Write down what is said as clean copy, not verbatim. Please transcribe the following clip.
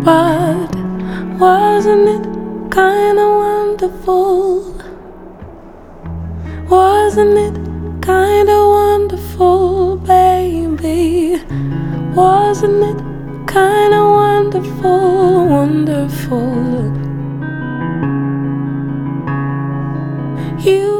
But wasn't it kinda wonderful? Wasn't it kinda wonderful, baby? Wasn't it kinda wonderful, wonderful? You